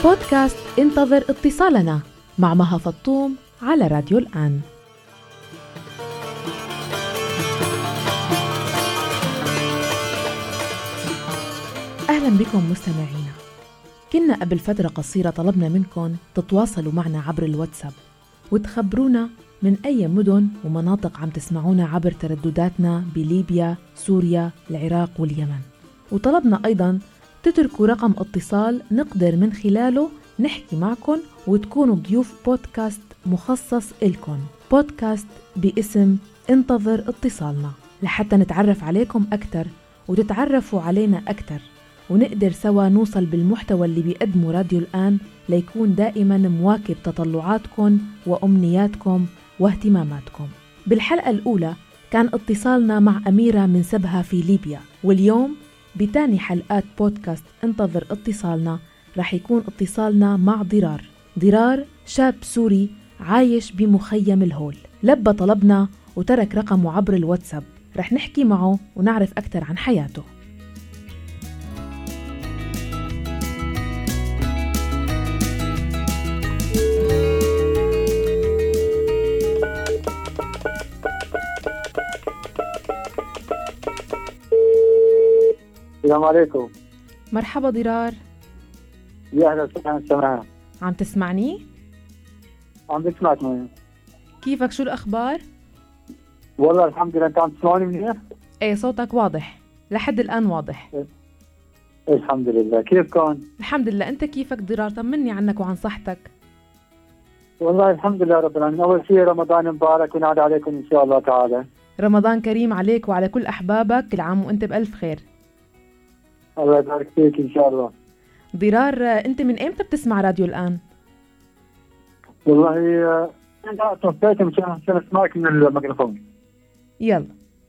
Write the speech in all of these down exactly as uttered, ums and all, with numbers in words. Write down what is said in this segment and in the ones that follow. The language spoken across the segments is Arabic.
بودكاست انتظر اتصالنا مع مها فطوم على راديو الآن. أهلا بكم مستمعينا. كنا قبل فترة قصيرة طلبنا منكم تتواصلوا معنا عبر الواتساب وتخبرونا من أي مدن ومناطق عم تسمعونا عبر تردداتنا بليبيا، سوريا، العراق واليمن. وطلبنا أيضاً تتركوا رقم اتصال نقدر من خلاله نحكي معكم وتكونوا ضيوف بودكاست مخصص إلكم، بودكاست باسم انتظر اتصالنا، لحتى نتعرف عليكم أكتر وتتعرفوا علينا أكتر، ونقدر سوا نوصل بالمحتوى اللي بيقدمه راديو الآن ليكون دائما مواكب تطلعاتكم وأمنياتكم واهتماماتكم. بالحلقة الأولى كان اتصالنا مع أميرة من سبها في ليبيا، واليوم بتاني حلقات بودكاست انتظر اتصالنا رح يكون اتصالنا مع ضرار. ضرار شاب سوري عايش بمخيم الهول، لبى طلبنا وترك رقمه عبر الواتساب. رح نحكي معه ونعرف أكثر عن حياته. السلام عليكم. مرحبا ضرار. يا أهلا وسهلا. سمعان. عم تسمعني؟ عم بسمعك مني. كيفك؟ شو الأخبار؟ والله الحمد لله. أنت عم تسمعني منيح؟ ايه صوتك واضح لحد الآن واضح. إيه. الحمد لله. كيف كان؟ الحمد لله. أنت كيفك ضرار؟ طمني عنك وعن صحتك. والله الحمد لله رب العالمين. أول شيء رمضان مبارك ونعاد عليكم إن شاء الله تعالى. رمضان كريم عليك وعلى كل أحبابك، كل عام وأنت بألف خير. الله يبارك فيك إن شاء الله. ضرار، أنت من إمتى بتسمع راديو الآن؟ والله أنا توفيت مشان عشان أسمعك من الميكروفون. يلا.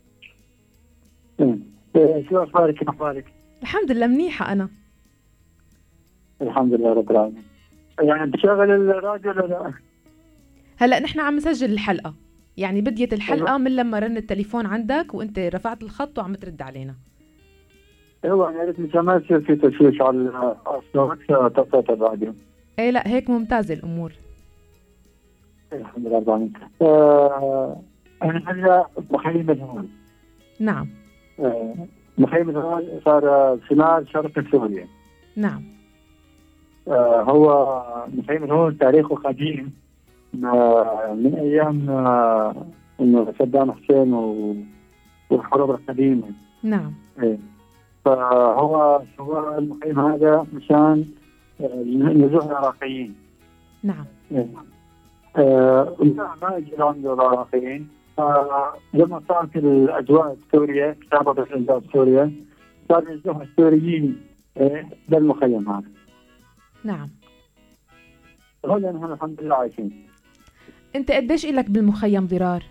إيه. شو أخبارك؟ كيف أخبارك؟ الحمد لله منيحة أنا. الحمد لله رب العالمين. يعني بشغل الراديو ولا لا؟ هلأ نحن عم نسجل الحلقة، يعني بديت الحلقة من لما رن التليفون عندك وأنت رفعت الخط وعم ترد علينا. هو أنا قلت مشان ما يصير في تشويش على الصوت تصوت الراديو. إيه لا هيك ممتازة الأمور. الحمد لله رب العالمين. آه أنا هلا مخيم الهول. نعم. آه مخيم الهول صار شمال شرق سوريا. نعم. آه هو مخيم الهول تاريخه قديم، آه من أيام آه إنه صدام حسين والحروب القديمة. نعم. إيه. فهو هو المخيم هذا مشان نزوح العراقيين. نعم. إيه. آه ما اجوا عنده العراقيين. آه لما صارت الاجواء السوريه كتابه الاجواء السوريه صار يزوح السوريين إيه للمخيم هذا. نعم. هون نحن الحمد لله عايشين. انت قديش إلك بالمخيم ضرار؟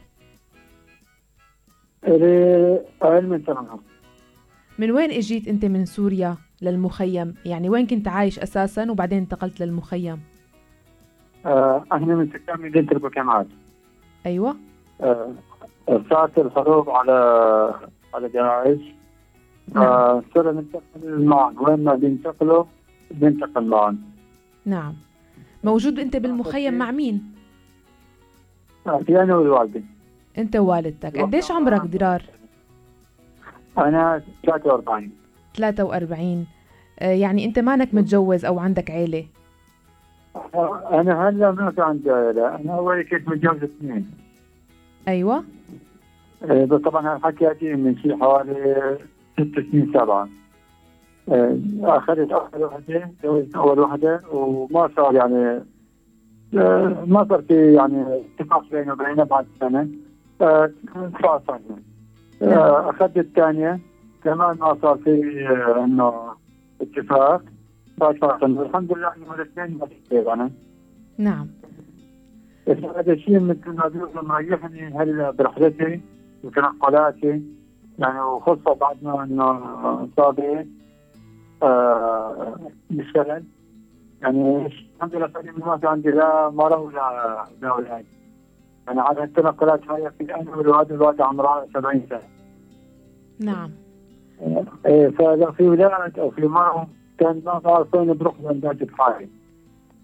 إلي أقل من سنة. من وين اجيت انت من سوريا للمخيم؟ يعني وين كنت عايش اساسا وبعدين انتقلت للمخيم؟ آه احنا من سكان مدينة البركمات. ايوه. آه صارت الحروب على على داعش. نعم. آه صرنا ننتقل معهم، وين ما بينتقلوا بننتقل معهم. نعم. موجود انت بالمخيم مع مين؟ آه في انا والوالدة. انت ووالدتك. قديش عمرك ضرار؟ انا ثلاثة وأربعين. ثلاثة وأربعين. آه يعني انت مانك متجوز او عندك عيلة؟ أنا هلا ما في عندي عائلة. أنا أول كنت متجوز اثنين. أيوة. إيه بس طبعا هالحكي قديم من شيء حوالي ست سنين سبعة. إيه أخذت أول وحدة، تجوزت أول وحدة وما صار يعني إيه ما صار في يعني اتفاق بيني وبينها بعد سنة. تفاصلنا. إيه أخذت الثانية كمان ما صار في إيه إنه اتفاق. الحمد لله انه الاثنين ما في انا. نعم. هذا الشيء مثل ما بيقولوا مريحني هلا برحلتي وتنقلاتي يعني، وخصوصا بعد ما انه صابي آه بالشغل يعني الحمد لله صار ما في عندي لا مرة ولا لا اولاد. انا على التنقلات هاي في انا والوالد الوالد عمره سبعين سنة. نعم. ايه فلو في ولاد او في مرة كان ما بعرف وين بروح وين باجي بحالي.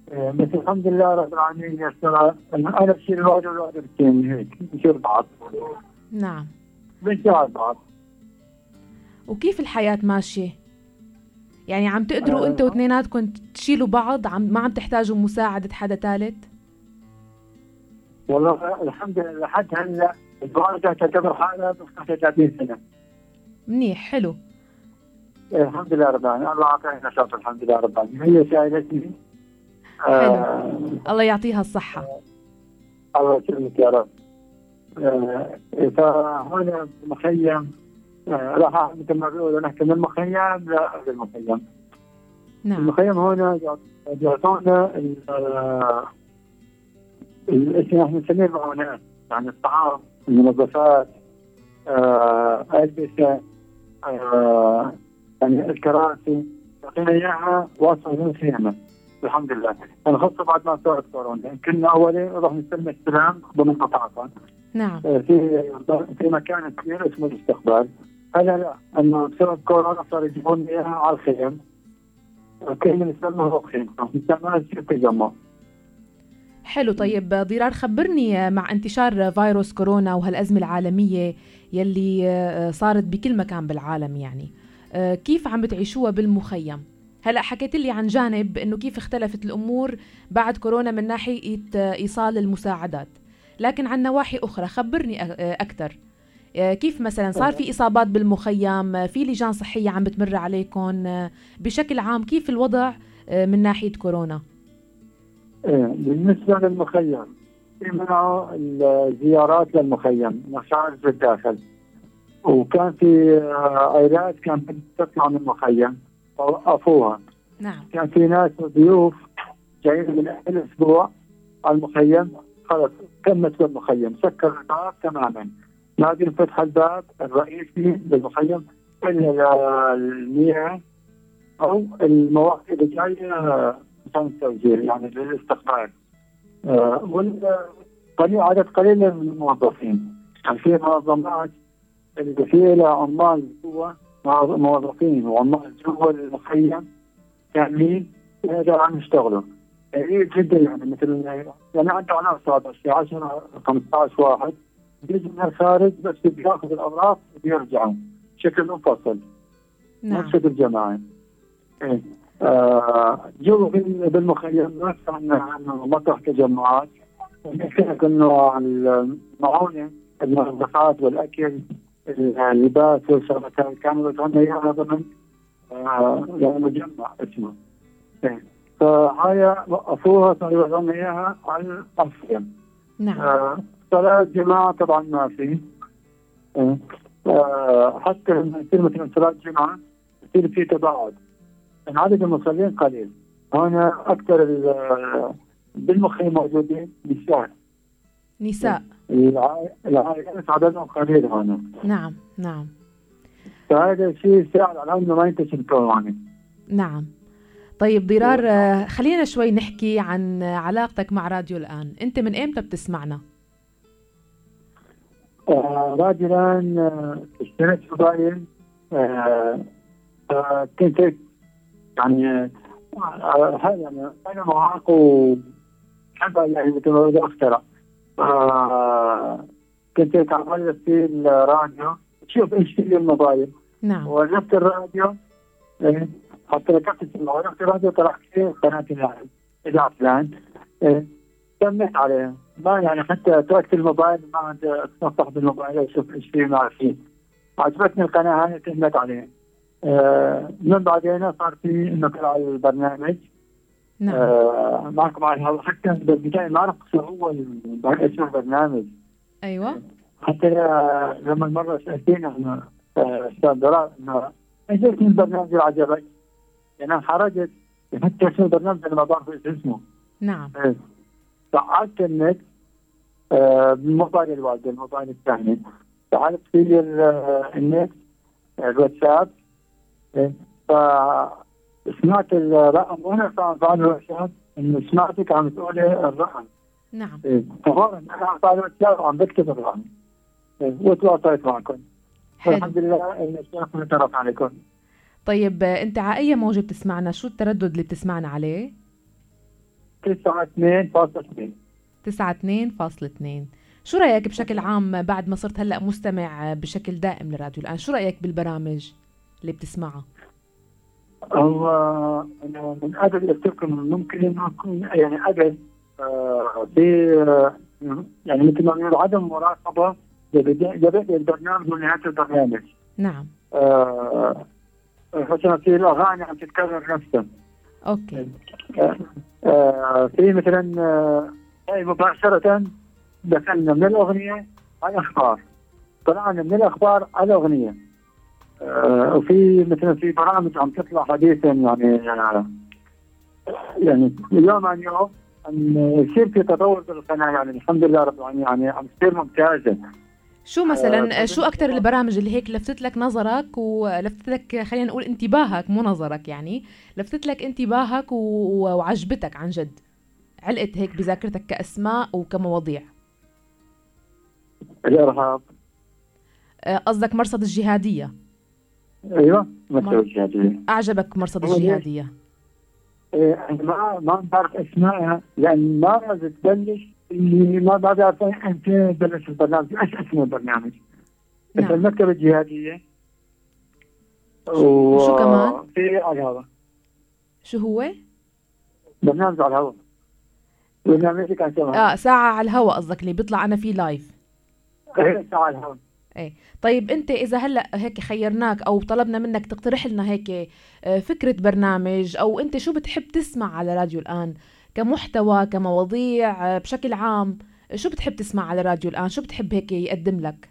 بس الحمد لله رب العالمين يسر. انا بشيل الواحد والواحد بالتين هيك بشيل بعض. نعم. بنساعد بعض. وكيف الحياة ماشية؟ يعني عم تقدروا أه انت واثنيناتكم تشيلوا بعض، عم ما عم تحتاجوا مساعدة حدا ثالث؟ والله الحمد لله لحد هلا الواحدة تعتبر حالها ب خمسة وثلاثين سنة. منيح، حلو. الحمد لله رب العالمين، الله اعطاني نشاط الحمد لله رب العالمين. هي سائلتني. حلو. آه الله يعطيها الصحة. آه الله يسلمك يا رب. آه فهنا مخيم، آه راح مثل ما بيقولوا نحكي من المخيم لا المخيم. نعم. المخيم هنا يعطونا الاسم احنا نسميه المعونات، يعني الطعام، المنظفات، آه البسه، آه يعني الكراسي، يعطينا اياها واصله من الخيمه. الحمد لله. انا خاصه بعد ما صارت كورونا كنا اولي نروح نستلم استلام بمقاطعه. نعم. في في مكان كبير اسمه الاستقبال. هلا لا، انه بسبب كورونا صار يجيبون لنا اياها على الخيم. كنا نستلمها فوق خيمه، نستلمها في التجمع. حلو. طيب ضرار، خبرني مع انتشار فيروس كورونا وهالأزمة العالمية يلي صارت بكل مكان بالعالم، يعني كيف عم بتعيشوها بالمخيم؟ هلأ حكيت لي عن جانب إنه كيف اختلفت الأمور بعد كورونا من ناحية إيصال المساعدات، لكن عن نواحي أخرى خبرني أكثر. كيف مثلا صار في إصابات بالمخيم، في لجان صحية عم بتمر عليكم بشكل عام، كيف الوضع من ناحية كورونا؟ بالنسبة للمخيم في منعوا الزيارات للمخيم مخارج الداخل، وكان في عائلات كانت تطلع من المخيم وقفوها. نعم. كان في ناس ضيوف جايين من أهل أسبوع على المخيم، خلص كمت بالمخيم، سكر الباب تماما، لازم فتح الباب الرئيسي للمخيم إلا المياه أو المواد اللي جاية عشان التوزيع يعني للاستقبال. آه والقليل عدد قليل من الموظفين، يعني في منظمات اللي في لها عمال جوا، موظفين وعمال جوا المخيم كاملين هذا عم يشتغلوا قليل جدا، يعني مثل يعني عندنا على صعب عشرة خمسة عشر واحد بيجي من الخارج بس بياخذ الاوراق وبيرجعوا بشكل منفصل. نعم. بشكل جماعي. ايه آه جو بالمخيم ناس عن مطرح تجمعات، ونحكي انه المعونه، المنظفات والاكل، اللباس والشبكات كانوا يدعون اياها ضمن آه يعني مجمع اسمه. ايه فهاي وقفوها صاروا يدعون اياها على الخيم. نعم. آه صلاة جماعة طبعا ما في. ايه آه حتى لما يصير مثلا صلاة جمعة يصير في تباعد، عدد المصلين قليل. هنا أكثر بالمخيم موجودين نساء. نساء. العائلات عددهم قليل هنا. نعم نعم. فهذا الشيء يساعد على انه ما ينتشر كورونا. نعم. طيب ضرار، خلينا شوي نحكي عن علاقتك مع راديو الآن. أنت من إمتى بتسمعنا؟ آه راديو الآن اشتريت موبايل، آه آه كنت يعني آه يعني أنا معاق وحبا يعني مثل ما بدي أخترع. آه كنت تعمل في الراديو تشوف ايش في الموبايل. نعم. وجبت الراديو، إيه حتى ركبت السماعة وجبت الراديو طلع كثير قناة الآن إذاعة الآن. إيه سميت عليه، ما يعني حتى تركت الموبايل ما عاد أتصفح بالموبايل أشوف ايش فيه ما فيه. عجبتني القناة هاي سميت عليه. آه من بعدين صار في إنه طلع البرنامج. نعم. آه معكم على الهواء، حتى بالبداية ما عرفت شو هو اسم البرنامج. أيوة. حتى لما مرة سألتيني عن أستاذ ضرار إنه إيش اسم البرنامج اللي عجبك؟ يعني أنا حرجت حتى اسم البرنامج أنا ما بعرف إيش اسمه. نعم. فعلت النت بالموبايل الوالد الموبايل الثاني، فعلت في النت الواتساب، فسمعت الرقم وأنا فعل الواتساب إنه سمعتك عم تقولي الرقم. نعم. فورا أنا عم فعل الواتساب وعم بكتب الرقم وتواصلت معكم. الحمد لله إن الشرف نتعرف عليكم. طيب أنت على أي موجة بتسمعنا؟ شو التردد اللي بتسمعنا عليه؟ تسعة اثنين فاصلة اثنين. تسعة اثنين فاصلة اثنين. شو رأيك بشكل عام بعد ما صرت هلأ مستمع بشكل دائم لراديو الآن، شو رأيك بالبرامج اللي بتسمعها؟ هو أنا من قبل أفتكر ممكن إنه أكون يعني قبل آه في آه يعني مثل ما بنقول عدم مراقبة لبدء البرنامج ونهاية البرنامج. نعم. آه مثلا في الأغاني عم تتكرر نفسها. أوكي. آه آه في مثلا آه مباشرة دخلنا من الأغنية على الأخبار، طلعنا من الأخبار على الأغنية. آه وفي مثلا في برامج عم تطلع حديثا يعني آه يعني يوم عن يوم عم يصير في تطور بالقناة، يعني الحمد لله رب العالمين، يعني عم تصير ممتازة. شو مثلا آه شو أكتر البرامج اللي هيك لفتت لك نظرك ولفتت لك خلينا نقول انتباهك، مو نظرك يعني، لفتت لك انتباهك وعجبتك عن جد، علقت هيك بذاكرتك كأسماء وكمواضيع؟ الإرهاب. قصدك مرصد الجهادية؟ ايوه مرصد الجهادية. أعجبك مرصد الجهادية؟ إيه ما ما بعرف اسمائها لأن ما بتبلش، اللي ما بعرف أنت بلش البرنامج، إيش اسم البرنامج؟ نعم. المكتبة الجهادية. وشو كمان؟ في على الهواء. شو هو؟ برنامج على الهواء. برنامج كان اه ساعة على الهواء قصدك، اللي بيطلع أنا فيه لايف. ايه ساعة على الهواء. ايه طيب انت اذا هلا هيك خيرناك او طلبنا منك تقترح لنا هيك فكرة برنامج، او انت شو بتحب تسمع على راديو الآن كمحتوى كمواضيع بشكل عام، شو بتحب تسمع على راديو الآن؟ شو بتحب هيك يقدم لك؟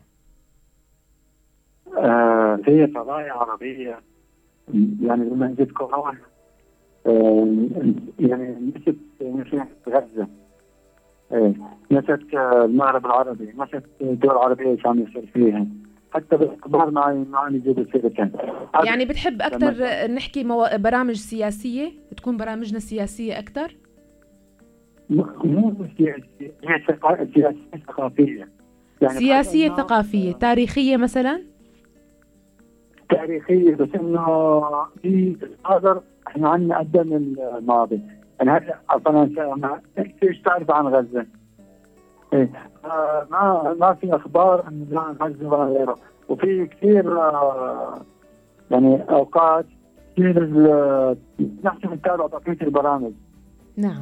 آه في قضايا عربية، يعني لما جيت كورونا آه يعني مسك مثل غزة، ايه مسك المغرب العربي، مسك الدول العربية ايش عم يصير فيها، حتى بالاخبار معي معي جيب سيرتين. يعني بتحب اكثر نحكي مو... برامج سياسية، تكون برامجنا سياسية اكثر؟ مو سياسية، هي سياسية ثقافية. يعني سياسية ثقافية، تاريخية مثلا؟ تاريخية بس انه في الحاضر احنا عندنا قدم الماضي، يعني هلا فرنسا ما ايش تعرف عن غزة؟ إيه. آه ما ما في اخبار عن غزة ولا غيره، وفي كثير آه يعني اوقات كثير نحن نتابع بقية البرامج. نعم.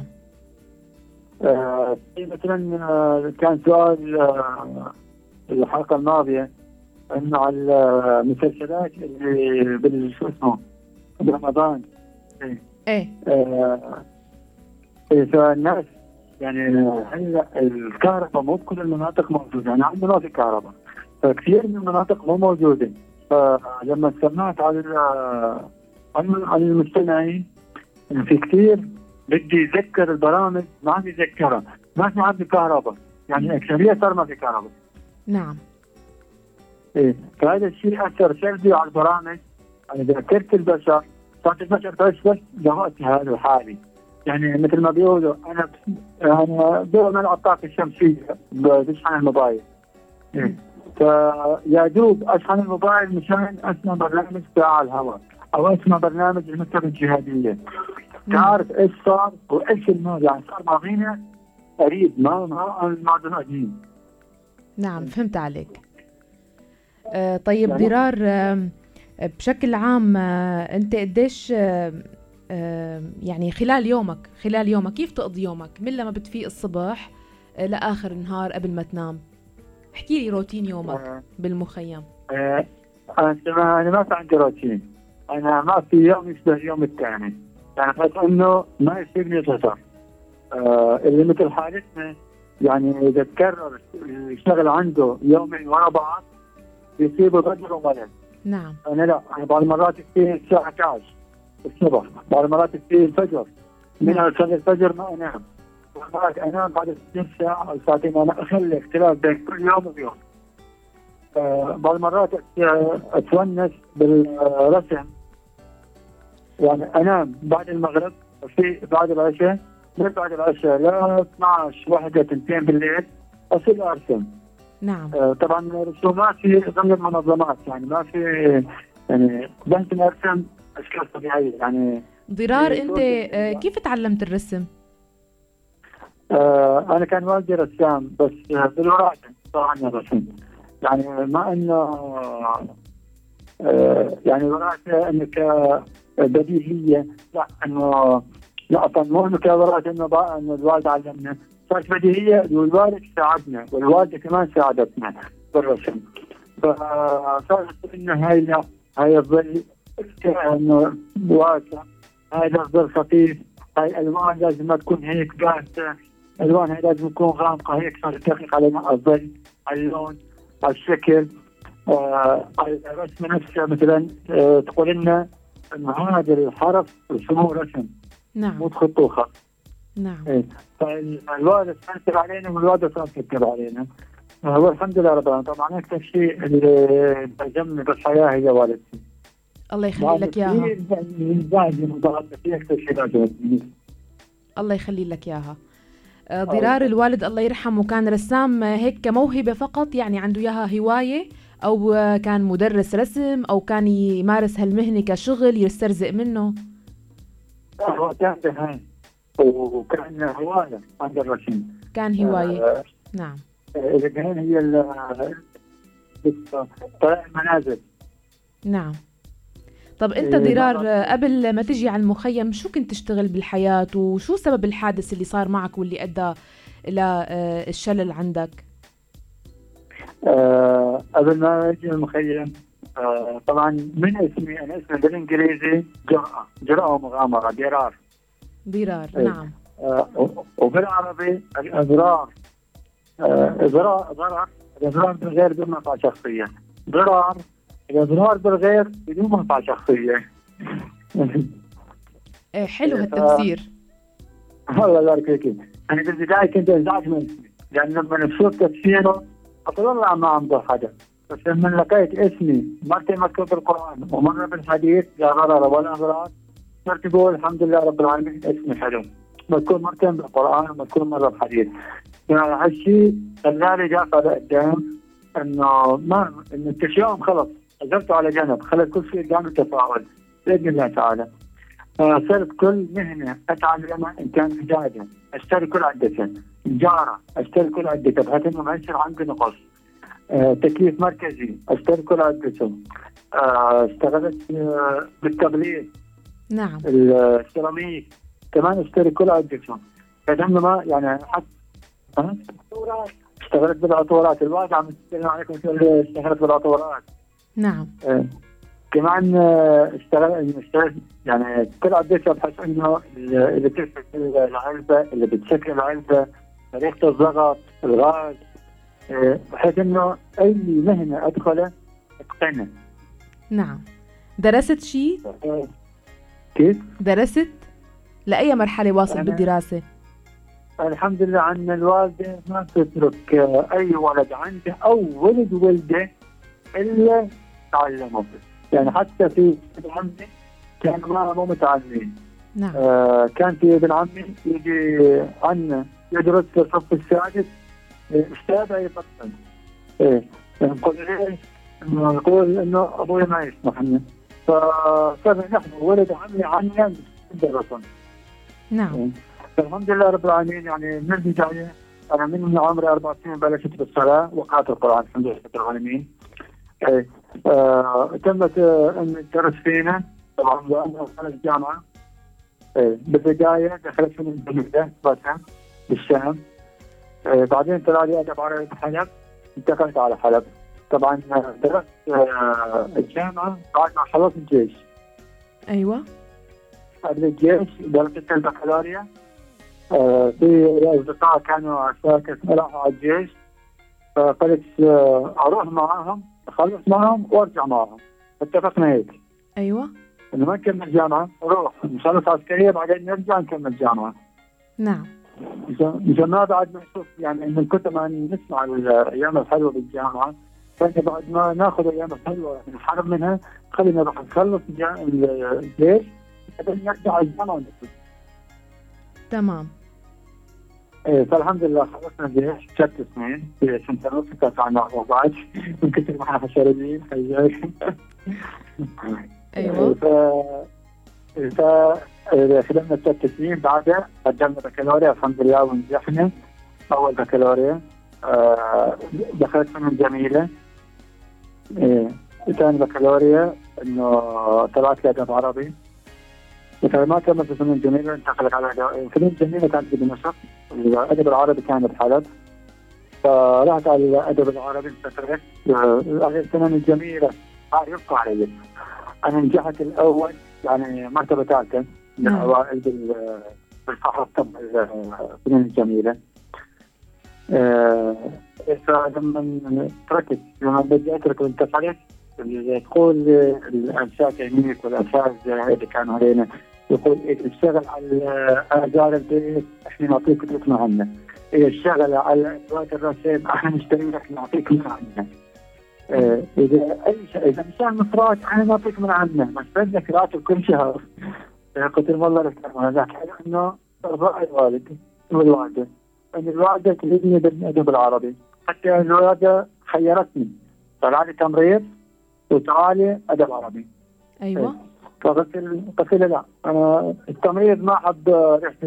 آه في مثلا آه كان سؤال آه الحلقة الماضية انه على المسلسلات اللي بالشو اسمه برمضان. ايه ايه آه إذا الناس يعني هلا الكهرباء مو بكل المناطق موجوده، يعني عندنا ما في كهرباء، فكثير من المناطق مو موجوده، فلما سمعت على على المستمعين في كثير بدي يذكر البرامج ما عم يذكرها، ما في عندي كهرباء، يعني اكثريه صار ما في كهرباء. نعم. ايه فهذا الشيء اثر سلبي على البرامج، على ذاكره البشر، صارت البشر تعيش بس لوقتها هذا الحالي. يعني مثل ما بيقولوا انا انا دوما العب الطاقه الشمسيه بشحن الموبايل. فيا دوب اشحن الموبايل مشان اسمع برنامج ساعه على الهواء او اسمع برنامج المكتبه الجهاديه. تعرف ايش صار وايش الماضي، يعني صار ماضينا قريب، ما ما الماضي قديم. نعم فهمت عليك. آه طيب يعني ضرار آه بشكل عام آه انت قديش آه آه يعني خلال يومك خلال يومك كيف تقضي يومك من لما بتفيق الصبح آه لاخر النهار قبل ما تنام؟ احكي لي روتين يومك آه بالمخيم. آه انا انا ما في عندي روتين، انا ما في يوم يشبه اليوم الثاني، يعني بس انه ما يصيبني خسر. آه اللي مثل حالتنا يعني اذا تكرر الشغل عنده يومين ورا بعض بيصيبه ضجر وملل. نعم. انا لا، انا بعض المرات كثير الساعه احد عشر الصبح، بعض المرات كثير الفجر، من اصلي الفجر ما انام، بعض المرات انام بعد ثلث ساعه او ساعتين، انا اخلي اختلاف بين كل يوم ويوم. آه بعض المرات اتونس بالرسم، يعني انام بعد المغرب في بعد العشاء، من بعد العشاء لا اثنعش واحدة اثنتين بالليل اصير ارسم. نعم. آه طبعا رسوماتي ضمن المنظمات، يعني ما في يعني بس ارسم اشكال طبيعيه. يعني ضرار انت آه كيف تعلمت الرسم؟ آه انا كان والدي رسام، بس بالوراثه صار عندنا رسم. يعني ما انه آه يعني الوراثه انه كبديهيه، لا انه لا طبعا مو انه كوراثه انه بقى انه الوالد علمنا، صارت بديهيه والوالد ساعدنا والوالده كمان ساعدتنا بالرسم. فصارت انه هاي لا هاي الظل انه واسع، هاي الظل خفيف، هاي الالوان لازم ما تكون هيك بارزه، الالوان هاي لازم تكون غامقه، هيك صار تدقق على الظل، على اللون، على الشكل. آه الرسمه نفسها مثلا آه تقول لنا انه هذا الحرف رسموه رسم، نعم مو تخطوه خط. نعم. إيه. فالوالد سنتر علينا والوالده سنتر علينا. هو الحمد لله رب العالمين. طبعا اكثر شيء اللي ترجمني بالحياه هي والدتي. الله يخلي لك اياها. الله يخلي لك اياها. ضرار الوالد الله يرحمه كان رسام هيك كموهبه فقط، يعني عنده اياها هوايه، او كان مدرس رسم، او كان يمارس هالمهنه كشغل يسترزق منه؟ هو كان بهاي وكان هوايه عند الرسم، كان هوايه. آه نعم. اللي كان هي طريق المنازل. نعم. طب انت ضرار قبل ما تجي على المخيم شو كنت تشتغل بالحياة، وشو سبب الحادث اللي صار معك واللي ادى الى الشلل عندك؟ أه قبل ما اجي المخيم أه طبعا من اسمي انا اسمي بالانجليزي جرأة جرأة ومغامرة ضرار. ضرار نعم. أه وبالعربي الاضرار. اضرار ضرر الاضرار بالغير بدون منفعة شخصية، ضرار الاضرار بالغير بدون منفعة شخصية. حلو هالتفسير. الله يبارك فيك. انا بالبداية كنت ازعج من اسمي، لان لما نشوف تفسيره اقول والله ما امضي حدا، بس لما لقيت اسمي مرتين مكتوب بالقرآن ومرة بالحديث لا ضرر ولا اضرار، صرت اقول الحمد لله رب العالمين اسمي حلو، مذكور مرتين بالقرآن ومذكور مرة بالحديث. يعني هالشيء خلاني دافع لقدام، انه ما انه التشاؤم خلص عزلته على جنب، خلت كل شيء قدامي تفاؤل باذن الله تعالى. صرت كل مهنه اتعلمها، ان كان حداده اشتري كل عدتها، تجاره اشتري كل عدتها بحيث انه ما يصير عندي نقص. أه تكييف مركزي اشتري كل عدته. أه اشتغلت أه بالتبليد. نعم. السيراميك كمان اشتري كل عدته، فدمنا ما يعني حتى أه؟ اشتغلت بالعطورات. الواحد عم يتكلم عليكم اشتغلت بالعطورات. نعم. أه. كمان اشتغل اشتغل يعني كل عدتها بحيث انه اللي بتفتح العلبه، اللي بتشكل العلبه، طريقه الضغط، الغاز، بحيث انه اي مهنه ادخلها اتقنها. نعم. درست شيء؟ كيف؟ درست؟ لاي مرحله واصل بالدراسه؟ الحمد لله عنا الوالده ما تترك اي ولد عنده او ولد ولده الا تعلموا. يعني حتى في ابن عمي كان ما مو متعلمين. نعم. آه كان في ابن عمي يجي عنا يدرس في الصف السادس، استاذ يفصل. ايه نقول ليش؟ نقول انه ابوي ما يسمح لنا، فصرنا نحن ولد عمي عنا ندرسهم. نعم. الحمد لله رب العالمين. يعني من البدايه انا من عمري اربع سنين بلشت بالصلاه وقرات القران الحمد لله رب العالمين. ايه آه، تمت آه، ان الدرس فينا طبعا لانه دخلت الجامعه. ايه بالبدايه دخلت في الجامعه بس بالشام. ايه بعدين طلع لي ادب عربي بحلب، انتقلت على حلب. طبعا درست آه، الجامعه بعد ما خلصت الجيش. ايوه. قبل الجيش درست البكالوريا. آه، في اصدقاء كانوا عساكر راحوا على الجيش، فقلت آه، اروح معاهم اخلص معهم وارجع معهم، اتفقنا هيك. ايوه. انه ما نكمل جامعه، نروح نخلص عسكريه بعدين نرجع نكمل جامعه. نعم. مشان ما بعد ما نشوف يعني من كثر ما نسمع الايام الحلوه بالجامعه، فانت بعد ما ناخذ الايام الحلوه نحرم منها، خلينا نروح نخلص الجيش بعدين نرجع على الجامعه ونكمل. تمام. ايه فالحمد لله خلصنا الجيش ست سنين في سنه ونص كان بعد من كثر ما احنا حشريين حياك. ايوه. ف ف خدمنا ثلاث سنين، بعدها قدمنا بكالوريا الحمد لله ونجحنا أول بكالوريا. آه دخلت فنون جميلة. إيه ثاني بكالوريا إنه طلعت لأدب عربي. ما كملت فنون جميلة، انتقلت على فنون جميلة كانت بدمشق، الأدب العربي كان بحلب، فرحت على الأدب العربي انتقلت. الفنون الجميلة هاي يبقى علي. أنا نجحت الأول يعني مرتبة ثالثة من الأوائل بالفحص تبع الفنون الجميلة. فلما تركت لما بدي أترك وانتقلت تقول الأنشاء تهنيك والأساتذة اللي كانوا علينا يقول إيه اشتغل على آجار البيت احنا نعطيك تطلع عنا، إيه اشتغل على أدوات الرسم احنا نشتري لك نعطيك من عنا، اه إذا أي شيء إذا مشان مصرات احنا نعطيك من عنا، بس بدك راتب كل شهر. قلت لهم والله لك هذاك إنه رأي الوالد والوالدة إن الوالدة تريدني بالأدب العربي، حتى الوالدة خيرتني طلع لي تمريض وتعالي أدب عربي. أيوة. فقلت قلت له لا أنا التمريض ما أحب ريحة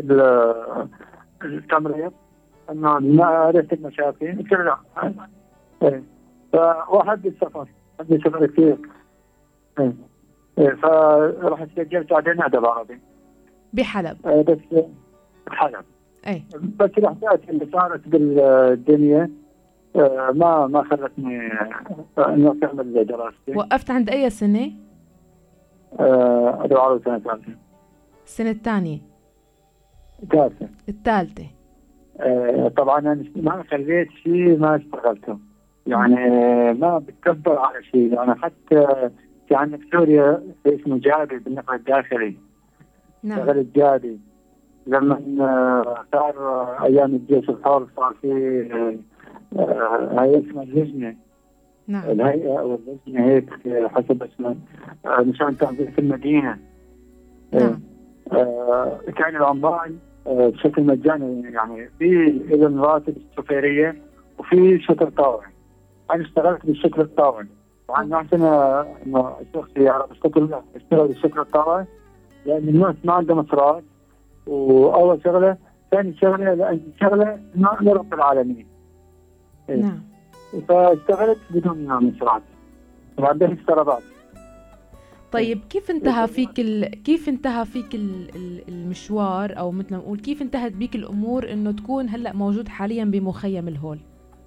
التمريض، إنه ما ريحة المشاكل. قلت له لا. إيه. فواحد السفر عندي سفر كثير. إيه. إيه. فرحت سجلت بعدين أدب عربي بحلب. إيه بس بحلب. أي. بس الأحداث اللي صارت بالدنيا آه ما ما خلتني آه انه اكمل دراستي. وقفت عند اي سنه؟ آه ادب عربي سنه ثالثه. السنه الثانيه؟ الثالثه. الثالثه. آه طبعا انا ما خليت شيء ما اشتغلته، يعني ما بتكبر على شيء. انا يعني حتى في عندنا في سوريا اسمه جابي بالنقل الداخلي. نعم. اشتغلت جابي لما صار ايام الجيش الحر صار في آه هاي اسمها اللجنة. نعم. الهيئة أو اللجنة هيك حسب اسمها آه مشان تنظيف المدينة. نعم. آه كان العمال آه بشكل مجاني، يعني في إذن راتب السفيرية وفي شكل طاوع. أنا اشتغلت بالشكل الطاوع، وعن نفسنا إنه الشخص يعرف اشتغل اشتغل بالشكل الطاوع لأن الناس ما عندها مصرات. وأول شغلة، ثاني شغلة لأن شغلة ما رب العالمين. نعم. فاشتغلت بدون مصرات وبعدين اشترطت. طيب كيف انتهى فيك ال... كيف انتهى فيك ال... المشوار، او مثل ما نقول كيف انتهت بيك الامور انه تكون هلا موجود حاليا بمخيم الهول؟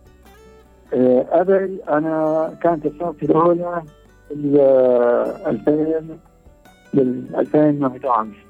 أه قبل انا كانت اصابتي الاولى بال ألفين بال ألفين وأحد عشر.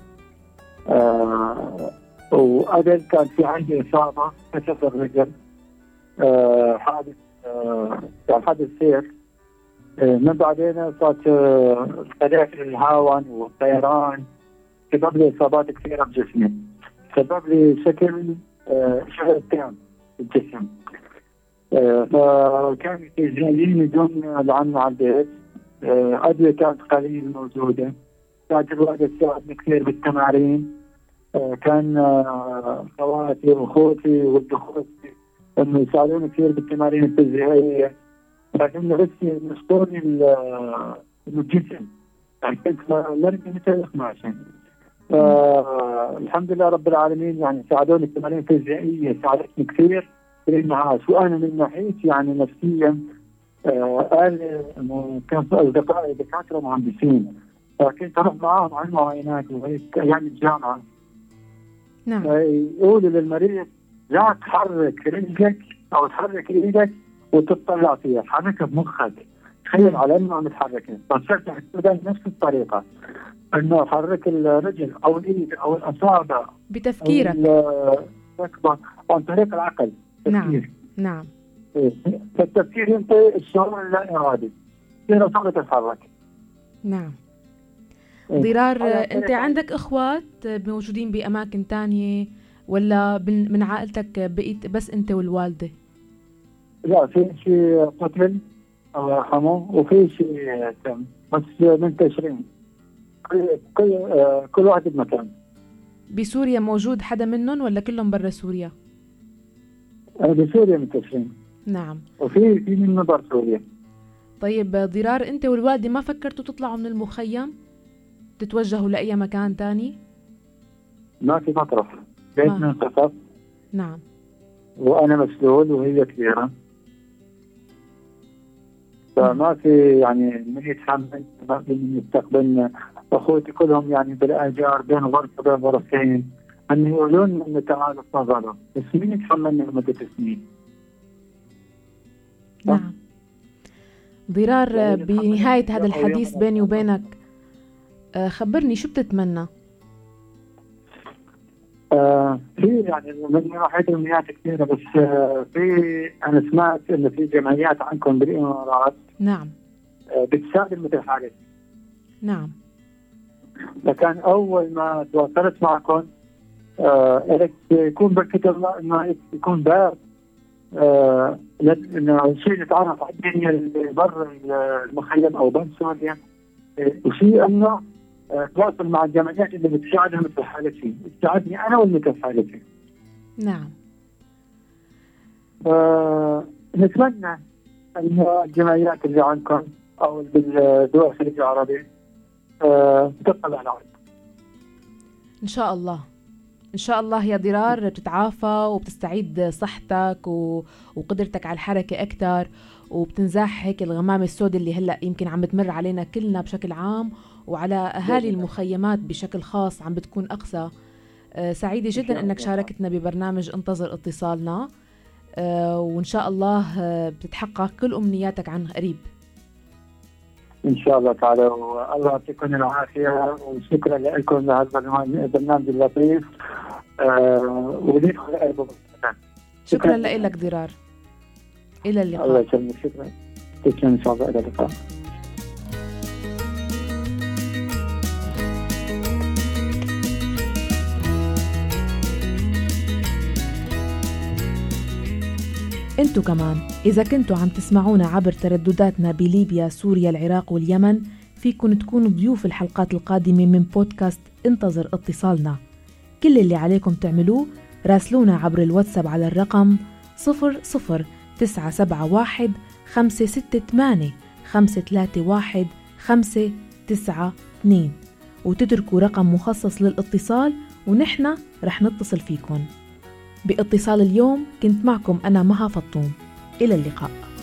أه وقبل كان في عندي اصابه كسر الرجل. أه حادث أه يعني حادث سير. أه من بعدين صارت القذائف الهاون والطيران سبب لي اصابات كثيره بجسمي، سبب لي شكل أه شغل تام بالجسم. أه فكان يجيني بدون لعنة على البيت. أه ادويه كانت قليل موجوده، كانت الوالده تساعدني كثير بالتمارين. أه كان أه خواتي واخوتي ولد اخوتي انه يساعدوني كثير بالتمارين الفيزيائيه، لكن بس نشطوني الجسم، يعني كنت مرمي مثل القماشه. فالحمد لله رب العالمين يعني ساعدوني التمارين الفيزيائيه، ساعدتني كثير في المعاش. وانا من ناحيتي يعني نفسيا قال انه كان في اصدقائي دكاتره مهندسين، فكنت اروح معاهم على المعاينات وهيك ايام الجامعه. نعم. يقولوا للمريض لا تحرك رجلك او تحرك ايدك وتطلع فيها، حركها بمخك، تخيل على انه عم تحركها. فصرت استخدم نفس الطريقه، انه حرك الرجل او الايد او الاصابع بتفكيرك أو عن طريق العقل. نعم نعم. فالتفكير ينطي الشعور اللا ارادي، تصير اصابع تتحرك. نعم. ضرار، انت عندك اخوات موجودين باماكن تانية ولا من عائلتك بقيت بس انت والوالده؟ لا، في شيء قتل الله يرحمه وفي شيء تم، بس منتشرين كل كل كل واحد بمكان. بسوريا موجود حدا منهم ولا كلهم برا سوريا؟ بسوريا منتشرين. نعم. وفي في من برا سوريا. طيب ضرار، انت والوالده ما فكرتوا تطلعوا من المخيم؟ تتوجهوا لأي مكان تاني؟ ما في مطرح، بيتنا انقصف. نعم. وأنا مسؤول وهي كبيرة، فما في يعني من يتحمل، ما في من يستقبلنا. أخوتي كلهم يعني بالآجار بين غرفة بين غرفتين، أن يقولون أن تعالوا تفضلوا، بس مين يتحملنا لمدة سنين؟ نعم. ضرار، بنهاية هذا الحديث بيني وبينك خبرني شو بتتمنى؟ آه في يعني من ناحية الأمنيات كثيرة، بس آه في أنا سمعت إنه في جمعيات عندكم بالإمارات. نعم. آه بتساعد مثل حالتي. نعم. لكن أول ما تواصلت معكم آه يكون بركة الله إنه يكون باب آه إنه شيء نتعرف على الدنيا اللي برا المخيم أو برا سوريا، آه وشيء إنه آه تواصل مع الجمعيات اللي بتساعدها مثل حالتي، بتساعدني أنا والمثل حالتي. نعم. آه نتمنى أن الجمعيات اللي عندكم أو بالدول الخليج العربي آه تطلع على عندكم. إن شاء الله، إن شاء الله يا ضرار بتتعافى وبتستعيد صحتك و... وقدرتك على الحركة أكتر، وبتنزاح هيك الغمامة السوداء اللي هلأ يمكن عم بتمر علينا كلنا بشكل عام، وعلى أهالي المخيمات بشكل خاص عم بتكون أقسى. أه سعيدة جدا أنك شاركتنا ببرنامج انتظر اتصالنا، أه وإن شاء الله أه بتتحقق كل أمنياتك عن قريب إن شاء الله تعالى، والله يعطيكم العافية، وشكرا لكم لهذا البرنامج اللطيف. أه وليكم شكرا لك ضرار، إلى اللقاء. الله يسلمك، شكرا. تسلم إن شاء الله، إلى اللقاء. انتو كمان إذا كنتوا عم تسمعونا عبر تردداتنا بليبيا، سوريا، العراق واليمن، فيكن تكونوا ضيوف الحلقات القادمة من بودكاست انتظر اتصالنا. كل اللي عليكم تعملوه راسلونا عبر الواتساب على الرقم صفر صفر تسعة سبعة واحد خمسة ستة ثمانية خمسة ثلاثة واحد خمسة تسعة اثنين وتتركوا رقم مخصص للاتصال، ونحن رح نتصل فيكم. باتصال اليوم كنت معكم أنا مها فطوم، إلى اللقاء.